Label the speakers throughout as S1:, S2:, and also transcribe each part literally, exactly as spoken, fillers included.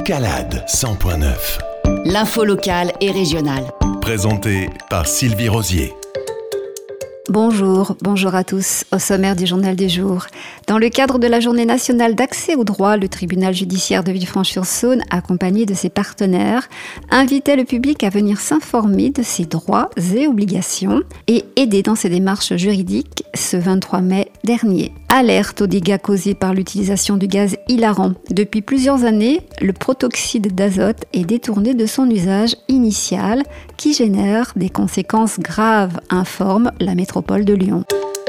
S1: Escalade cent point neuf.
S2: L'info locale et régionale.
S1: Présenté par Sylvie Rosier.
S3: Bonjour, bonjour à tous. Au sommaire du Journal du jour. Dans le cadre de la Journée nationale d'accès au droit, le tribunal judiciaire de Villefranche-sur-Saône, accompagné de ses partenaires, invitait le public à venir s'informer de ses droits et obligations et aider dans ses démarches juridiques ce vingt-trois mai dernier. Alerte aux dégâts causés par l'utilisation du gaz hilarant. Depuis plusieurs années, le protoxyde d'azote est détourné de son usage initial qui génère des conséquences graves, informe la métropole de Lyon.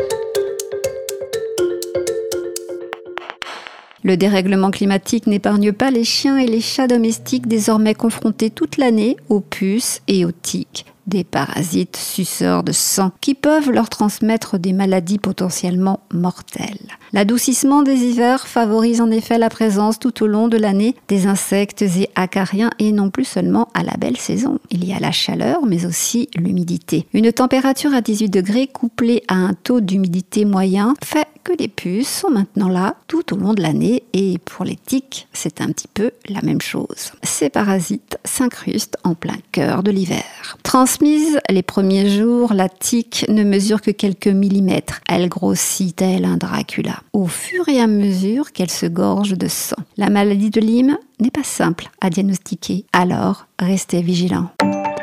S3: Le dérèglement climatique n'épargne pas les chiens et les chats domestiques désormais confrontés toute l'année aux puces et aux tiques, des parasites suceurs de sang qui peuvent leur transmettre des maladies potentiellement mortelles. L'adoucissement des hivers favorise en effet la présence tout au long de l'année des insectes et acariens et non plus seulement à la belle saison. Il y a la chaleur mais aussi l'humidité. Une température à dix-huit degrés couplée à un taux d'humidité moyen fait que les puces sont maintenant là tout au long de l'année et pour les tiques, c'est un petit peu la même chose. Ces parasites s'incrustent en plein cœur de l'hiver. Transmise les premiers jours, la tique ne mesure que quelques millimètres. Elle grossit tel un Dracula au fur et à mesure qu'elle se gorge de sang. La maladie de Lyme n'est pas simple à diagnostiquer, alors restez vigilants.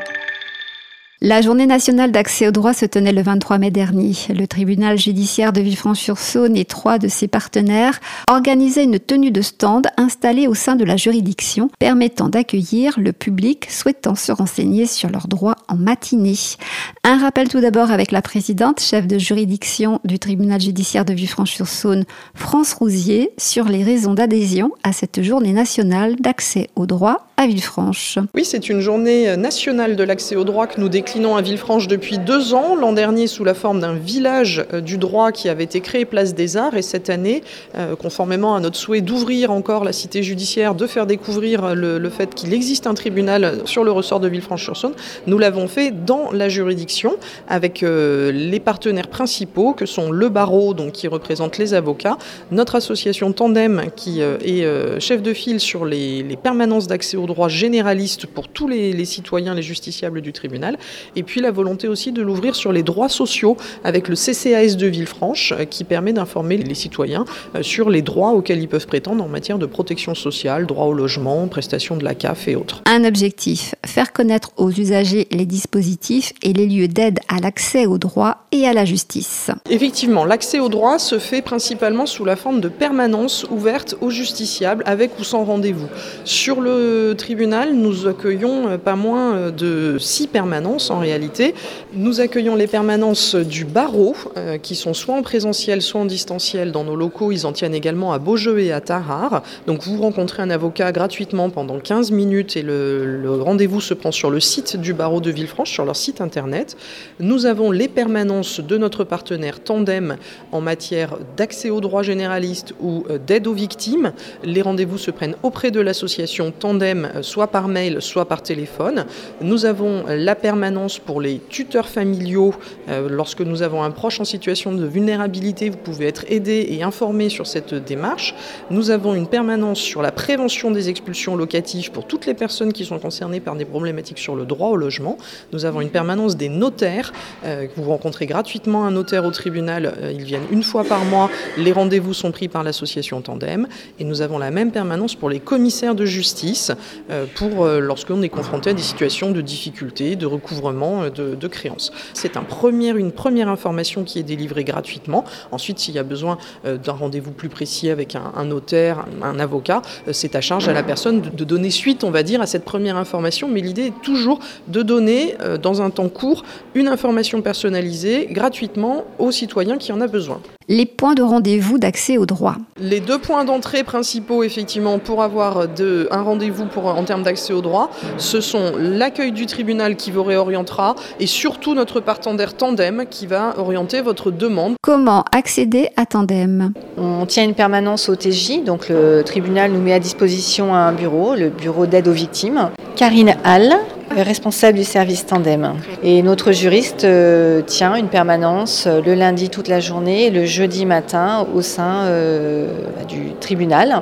S3: La journée nationale d'accès au droit se tenait le vingt-trois mai dernier. Le tribunal judiciaire de Villefranche-sur-Saône et trois de ses partenaires organisaient une tenue de stand installée au sein de la juridiction permettant d'accueillir le public souhaitant se renseigner sur leurs droits en matinée. Un rappel tout d'abord avec la présidente, chef de juridiction du tribunal judiciaire de Villefranche-sur-Saône, France Rousier, sur les raisons d'adhésion à cette journée nationale d'accès au droit à Villefranche.
S4: Oui, c'est une journée nationale de l'accès au droit que nous déclinons à Villefranche depuis deux ans. L'an dernier, sous la forme d'un village du droit qui avait été créé Place des Arts. Et cette année, euh, conformément à notre souhait d'ouvrir encore la cité judiciaire, de faire découvrir le, le fait qu'il existe un tribunal sur le ressort de Villefranche-sur-Saône, nous l'avons fait dans la juridiction avec euh, les partenaires principaux que sont le barreau, donc qui représente les avocats, notre association Tandem qui euh, est euh, chef de file sur les, les permanences d'accès au droit généraliste pour tous les, les citoyens, les justiciables du tribunal, et puis la volonté aussi de l'ouvrir sur les droits sociaux avec le C C A S de Villefranche qui permet d'informer les citoyens sur les droits auxquels ils peuvent prétendre en matière de protection sociale, droit au logement, prestations de la C A F et autres.
S3: Un objectif, faire connaître aux usagers les dispositifs et les lieux d'aide à l'accès au droit et à la justice.
S4: Effectivement, l'accès au droit se fait principalement sous la forme de permanences ouvertes aux justiciables avec ou sans rendez-vous. Sur le tribunal, nous accueillons pas moins de six permanences en réalité. Nous accueillons les permanences du barreau, euh, qui sont soit en présentiel, soit en distanciel dans nos locaux. Ils en tiennent également à Beaujeu et à Tarare. Donc vous rencontrez un avocat gratuitement pendant quinze minutes et le, le rendez-vous se prend sur le site du barreau de Villefranche, sur leur site internet. Nous avons les permanences de notre partenaire Tandem en matière d'accès au droit généraliste ou d'aide aux victimes. Les rendez-vous se prennent auprès de l'association Tandem, soit par mail, soit par téléphone. Nous avons la permanence pour les tuteurs familiaux. Euh, lorsque nous avons un proche en situation de vulnérabilité, vous pouvez être aidé et informé sur cette démarche. Nous avons une permanence sur la prévention des expulsions locatives pour toutes les personnes qui sont concernées par des problématiques sur le droit au logement. Nous avons une permanence des notaires. Euh, vous rencontrez gratuitement un notaire au tribunal. Euh, ils viennent une fois par mois. Les rendez-vous sont pris par l'association Tandem. Et nous avons la même permanence pour les commissaires de justice euh, pour euh, lorsqu'on est confronté à des situations de difficulté, de recouvrement de, de créances. C'est un premier, une première information qui est délivrée gratuitement. Ensuite, s'il y a besoin euh, d'un rendez-vous plus précis avec un, un notaire, un, un avocat, euh, c'est à charge à la personne de, de donner suite, on va dire, à cette première information. Mais l'idée est toujours de donner, euh, dans un temps court, une information personnalisée gratuitement aux citoyens qui en a besoin.
S3: Les points de rendez-vous d'accès au droit.
S4: Les deux points d'entrée principaux, effectivement, pour avoir de, un rendez-vous pour, en termes d'accès au droit, ce sont l'accueil du tribunal qui vous réorientera et surtout notre partenaire Tandem qui va orienter votre demande.
S3: Comment accéder à Tandem ?
S5: On tient une permanence au T J, donc le tribunal nous met à disposition un bureau, le bureau d'aide aux victimes. Karine Hall, responsable du service Tandem. Et notre juriste euh, tient une permanence euh, le lundi toute la journée et le jeudi matin au sein euh, du tribunal.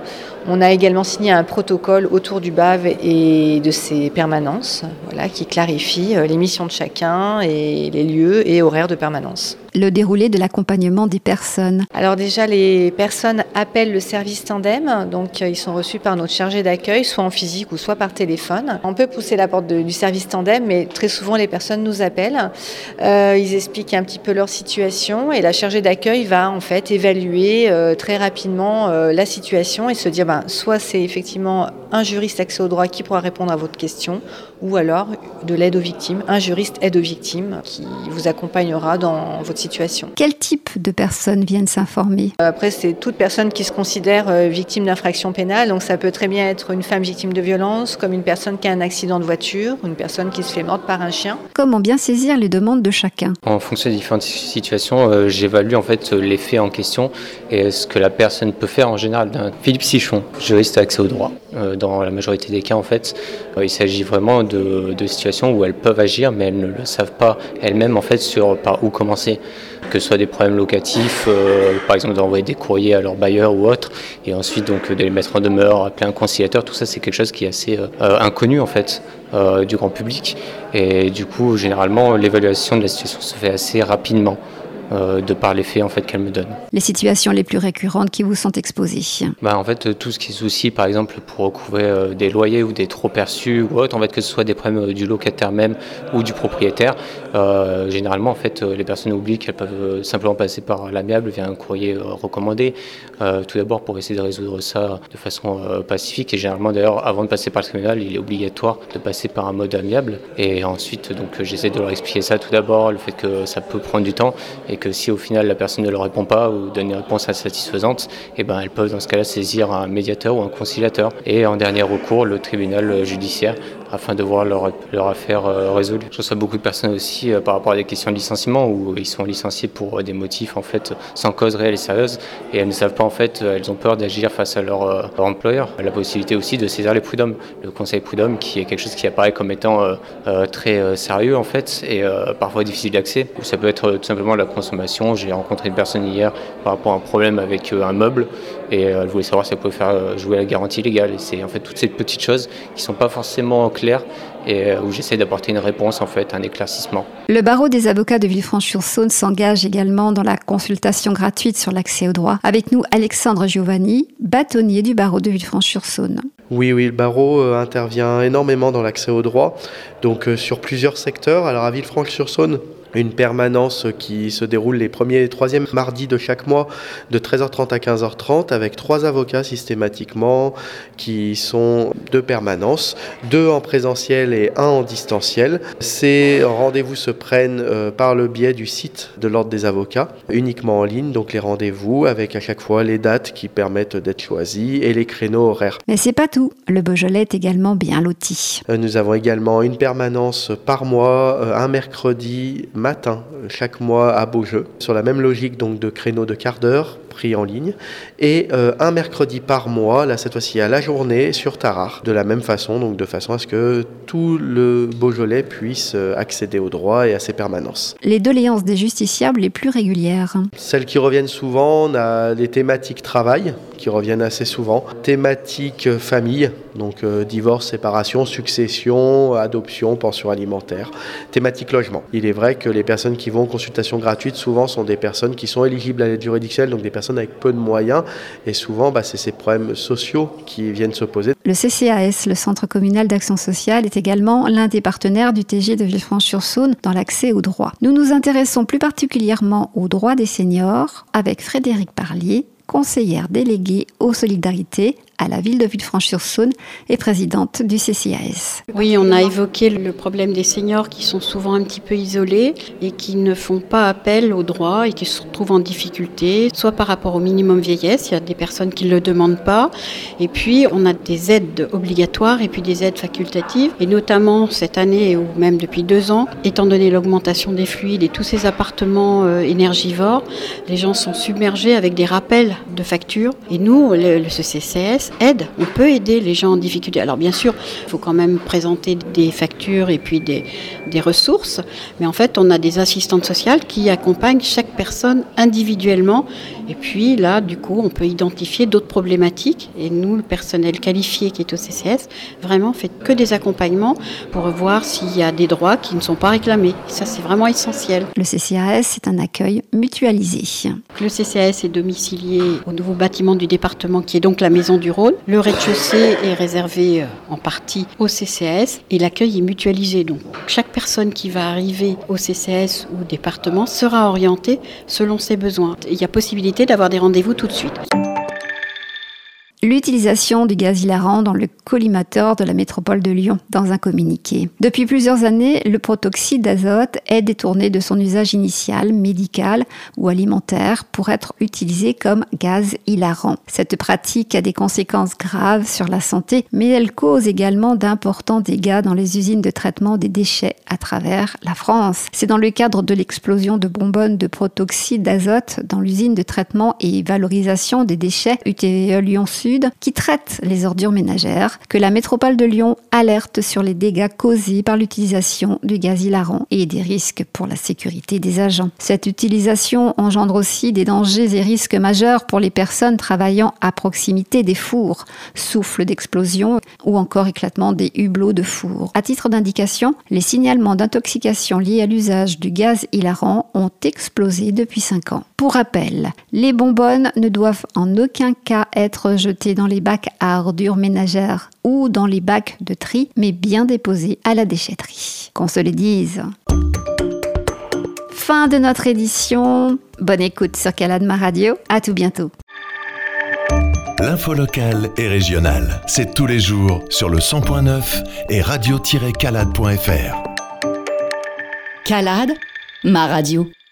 S5: On a également signé un protocole autour du B A V et de ses permanences, voilà, qui clarifie les missions de chacun et les lieux et horaires de permanence.
S3: Le déroulé de l'accompagnement des personnes.
S5: Alors déjà, les personnes appellent le service Tandem, donc ils sont reçus par notre chargé d'accueil, soit en physique ou soit par téléphone. On peut pousser la porte de, du service Tandem, mais très souvent les personnes nous appellent. Euh, ils expliquent un petit peu leur situation et la chargée d'accueil va en fait évaluer euh, très rapidement euh, la situation et se dire, ben, soit c'est effectivement un juriste accès au droit qui pourra répondre à votre question, ou alors de l'aide aux victimes, un juriste aide aux victimes qui vous accompagnera dans votre situation.
S3: Quel type de personnes viennent s'informer ?
S5: Après, c'est toute personne qui se considère victime d'infraction pénale, donc ça peut très bien être une femme victime de violence, comme une personne qui a un accident de voiture, une personne qui se fait mordre par un chien.
S3: Comment bien saisir les demandes de chacun ?
S6: En fonction des différentes situations, euh, j'évalue en fait les faits en question et ce que la personne peut faire en général. D'un Philippe Sichon, juriste accès au droit. Euh, dans la majorité des cas, en fait, euh, il s'agit vraiment de, de situations où elles peuvent agir, mais elles ne le savent pas elles-mêmes en fait sur par où commencer. Que ce soit des problèmes locatifs, euh, par exemple d'envoyer des courriers à leur bailleur ou autre, et ensuite donc de les mettre en demeure, appeler un conciliateur, tout ça c'est quelque chose qui est assez euh, inconnu en fait euh, du grand public. Et du coup, généralement, l'évaluation de la situation se fait assez rapidement. Euh, de par les faits en fait qu'elle me donne.
S3: Les situations les plus récurrentes qui vous sont exposées.
S6: Bah, en fait, tout ce qui est souci, par exemple, pour recouvrer euh, des loyers ou des trop perçus ou autre, en fait, que ce soit des problèmes euh, du locataire même ou du propriétaire, euh, généralement, en fait, euh, les personnes oublient qu'elles peuvent euh, simplement passer par l'amiable via un courrier euh, recommandé. Euh, tout d'abord pour essayer de résoudre ça de façon euh, pacifique. Et généralement, d'ailleurs, avant de passer par le tribunal, il est obligatoire de passer par un mode amiable. Et ensuite, donc, euh, j'essaie de leur expliquer ça tout d'abord, le fait que ça peut prendre du temps. Et que si au final la personne ne leur répond pas ou donne une réponse insatisfaisante, eh ben, elles peuvent dans ce cas-là saisir un médiateur ou un conciliateur et en dernier recours le tribunal judiciaire afin de voir leur, leur affaire euh, résolue. Je reçois beaucoup de personnes aussi euh, par rapport à des questions de licenciement où ils sont licenciés pour euh, des motifs en fait sans cause réelle et sérieuse et elles ne savent pas en fait, euh, elles ont peur d'agir face à leur, euh, leur employeur. La possibilité aussi de saisir les prud'hommes, le conseil prud'homme qui est quelque chose qui apparaît comme étant euh, euh, très euh, sérieux en fait et euh, parfois difficile d'accès. Ça peut être euh, tout simplement la consommation. J'ai rencontré une personne hier par rapport à un problème avec euh, un meuble et euh, elle voulait savoir si elle pouvait faire euh, jouer la garantie légale. Et c'est en fait toutes ces petites choses qui ne sont pas forcément claires et où j'essaie d'apporter une réponse, en fait, un éclaircissement.
S3: Le barreau des avocats de Villefranche-sur-Saône s'engage également dans la consultation gratuite sur l'accès au droit. Avec nous, Alexandre Giovanni, bâtonnier du barreau de Villefranche-sur-Saône.
S7: Oui, oui, le barreau euh, intervient énormément dans l'accès au droit, donc euh, sur plusieurs secteurs. Alors à Villefranche-sur-Saône, une permanence qui se déroule les premiers et troisièmes mardis de chaque mois de treize heures trente à quinze heures trente avec trois avocats systématiquement qui sont deux permanences, deux en présentiel et un en distanciel. Ces rendez-vous se prennent euh, par le biais du site de l'Ordre des avocats, uniquement en ligne, donc les rendez-vous avec à chaque fois les dates qui permettent d'être choisies et les créneaux horaires.
S3: Mais c'est pas tout, le Beaujolais est également bien loti.
S7: Euh, nous avons également une permanence par mois, euh, un mercredi matin chaque mois à Beaujeu, sur la même logique donc de créneaux de quart d'heure pris en ligne, et euh, un mercredi par mois, là cette fois-ci à la journée, sur Tarare, de la même façon, donc de façon à ce que tout le Beaujolais puisse accéder au droit et à ses permanences.
S3: Les doléances des justiciables les plus régulières.
S7: Celles qui reviennent souvent, on a les thématiques travail, qui reviennent assez souvent, thématiques famille, donc euh, divorce, séparation, succession, adoption, pension alimentaire, thématique logement. Il est vrai que les personnes qui vont en consultation gratuite, souvent sont des personnes qui sont éligibles à l'aide juridictionnelle, donc des personnes avec peu de moyens, et souvent bah, c'est ces problèmes sociaux qui viennent se poser.
S3: Le C C A S, le Centre communal d'action sociale, est également l'un des partenaires du T G de Villefranche-sur-Saône dans l'accès au droit. Nous nous intéressons plus particulièrement aux droits des seniors avec Frédéric Parlier, conseillère déléguée aux solidarités à la ville de Villefranche-sur-Saône et présidente du C C A S.
S8: Oui, on a évoqué le problème des seniors qui sont souvent un petit peu isolés et qui ne font pas appel aux droits et qui se retrouvent en difficulté, soit par rapport au minimum vieillesse, il y a des personnes qui ne le demandent pas, et puis on a des aides obligatoires et puis des aides facultatives, et notamment cette année ou même depuis deux ans, étant donné l'augmentation des fluides et tous ces appartements euh, énergivores, les gens sont submergés avec des rappels de factures, et nous, le, le C C A S, S aide, on peut aider les gens en difficulté. Alors bien sûr, il faut quand même présenter des factures et puis des, des ressources, mais en fait, on a des assistantes sociales qui accompagnent chaque personne individuellement. Et puis là, du coup, on peut identifier d'autres problématiques. Et nous, le personnel qualifié qui est au C C S, vraiment fait que des accompagnements pour voir s'il y a des droits qui ne sont pas réclamés. Et ça, c'est vraiment essentiel.
S3: Le C C A S, c'est un accueil mutualisé.
S8: Le C C A S est domicilié au nouveau bâtiment du département qui est donc la Maison du Rhône. Le rez-de-chaussée est réservé en partie au C C A S et l'accueil est mutualisé. Donc chaque personne qui va arriver au C C A S ou au département sera orientée selon ses besoins. Il y a possibilité d'avoir des rendez-vous tout de suite.
S3: L'utilisation du gaz hilarant dans le collimateur de la métropole de Lyon, dans un communiqué. Depuis plusieurs années, le protoxyde d'azote est détourné de son usage initial, médical ou alimentaire, pour être utilisé comme gaz hilarant. Cette pratique a des conséquences graves sur la santé, mais elle cause également d'importants dégâts dans les usines de traitement des déchets à travers la France. C'est dans le cadre de l'explosion de bonbonnes de protoxyde d'azote dans l'usine de traitement et valorisation des déchets U T E Lyon Sud, qui traite les ordures ménagères, que la métropole de Lyon alerte sur les dégâts causés par l'utilisation du gaz hilarant et des risques pour la sécurité des agents. Cette utilisation engendre aussi des dangers et risques majeurs pour les personnes travaillant à proximité des fours, souffle d'explosion ou encore éclatement des hublots de four. À titre d'indication, les signalements d'intoxication liés à l'usage du gaz hilarant ont explosé depuis cinq ans. Pour rappel, les bonbonnes ne doivent en aucun cas être jetées dans les bacs à ordures ménagères ou dans les bacs de tri, mais bien déposées à la déchetterie. Qu'on se le dise. Fin de notre édition. Bonne écoute sur Caladma Radio. À tout bientôt.
S1: L'info locale et régionale, c'est tous les jours sur le cent point neuf et radio tiret calade point f r.
S2: Calade, ma radio.